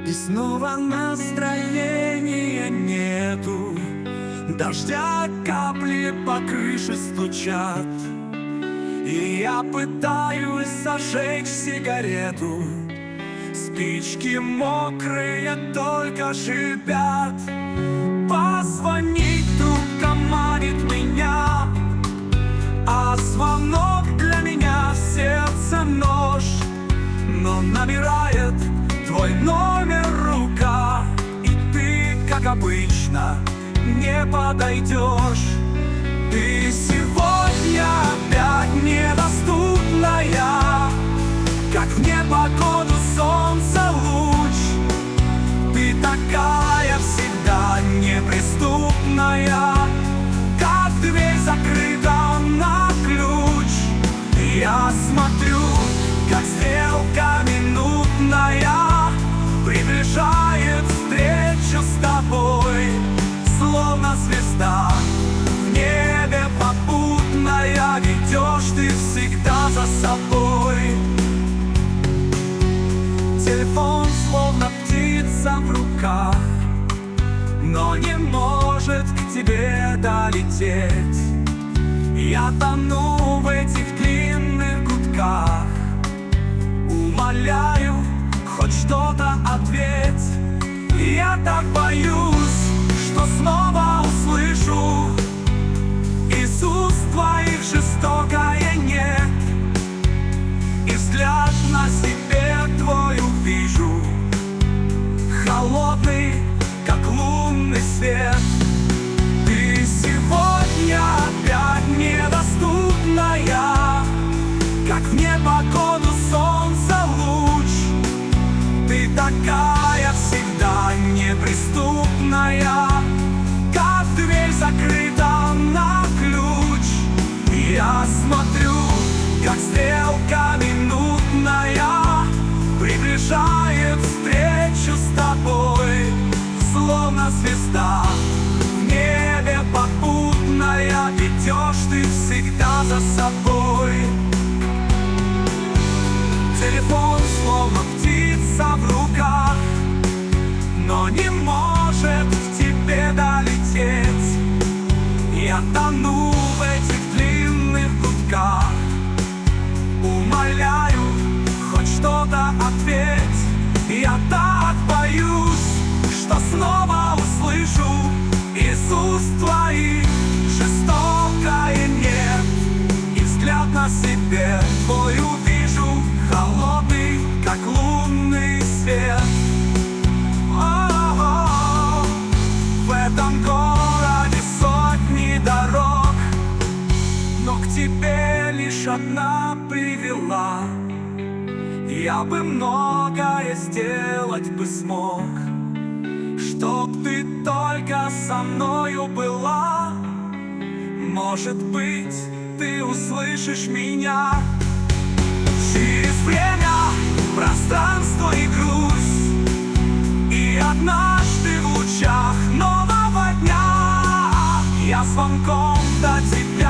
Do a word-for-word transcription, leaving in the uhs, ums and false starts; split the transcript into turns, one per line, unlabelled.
И снова настроения нету, дождя капли по крыше стучат. И я пытаюсь зажечь сигарету, спички мокрые только шипят. Позвонить трубка манит меня, а звонок для меня в сердце нож. Но набирает твой номер рука, и ты, как обычно, не подойдешь. Ты сегодня опять недоступная, как в непогоду солнца луч. Ты такая всегда неприступная, как дверь закрыта на ключ. Я смотрю, как стрелка минутная приближает встречу с тобой, словно звезда в небе попутная. Ведешь ты всегда за собой. Телефон словно птица в руках, но не может к тебе долететь. Я тону в этих длинных гудках, умоляю, хоть что-то ответь. Я так боюсь, что снова услышу из уст твоих жестокое нет, и взгляд на себе твой увижу, холодный, как лунный свет. Ты сегодня опять недоступная, как в непогоду солнца луч. Ты такая всегда неприступная, как дверь закрыта на ключ. Я смотрю, как стрелка минутная приближает встречу с тобой, словно звезда в небе попутная. Ведешь ты всегда за собой. Телефон словно птица в руках, но не может к тебе долететь. Я тону в этих длинных гудках, умоляю, хоть что-то ответь. Я так боюсь, что снова услышу из уст твоих жестокое нет, и взгляд на себе твой увижу, холодный, как лунный свет. О-о-о. В этом городе сотни дорог, но к тебе лишь одна привела. Я бы многое сделать бы смог, чтоб ты только со мною была. Может быть, ты услышишь меня через время, пространство и грусть. И однажды в лучах нового дня я звонком до тебя